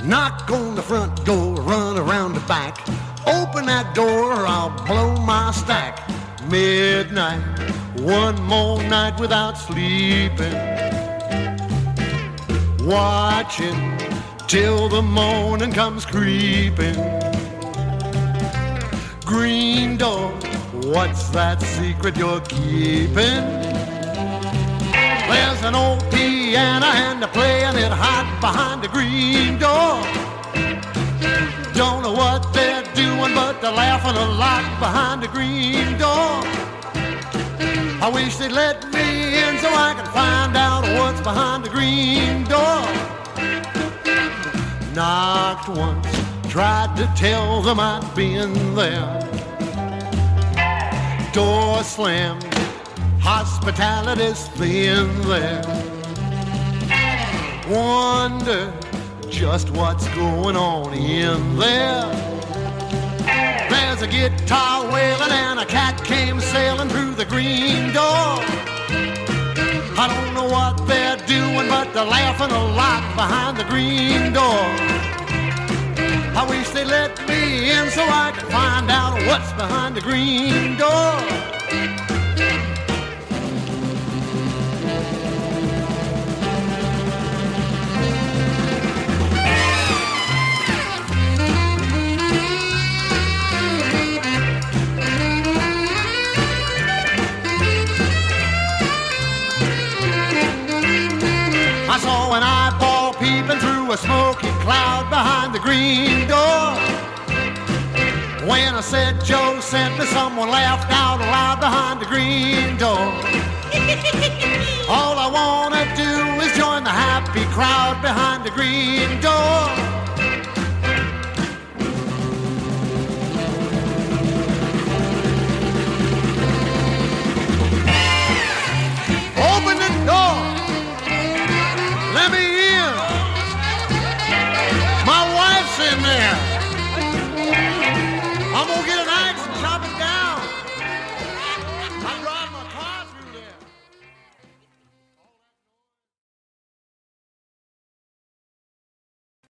Knock on the front door, run around the back. Open that door or I'll blow my stack. Midnight, one more night without sleeping. Watching till the morning comes creeping. Green door, what's that secret you're keeping? There's an old piano and they're playing it hot behind the green door. Don't know what they're doing, but they're laughing a lot behind the green door. I wish they'd let me in so I can find out what's behind the green door. Knocked once, tried to tell them I'd been there. Door slammed, hospitality's thin there. Wonder just what's going on in there. There's a guitar wailing and a cat came sailing through the green door. I don't know what they're doing, but they're laughing a lot behind the green door. I wish they'd let me in so I could find out what's behind the green door. I saw an eyeball peeping through a smoky cloud behind the green door. When I said Joe sent me, someone laughed out loud behind the green door. All I wanna do is join the happy crowd behind the green door. Open the door. Let me in. My wife's in there. I'm gonna get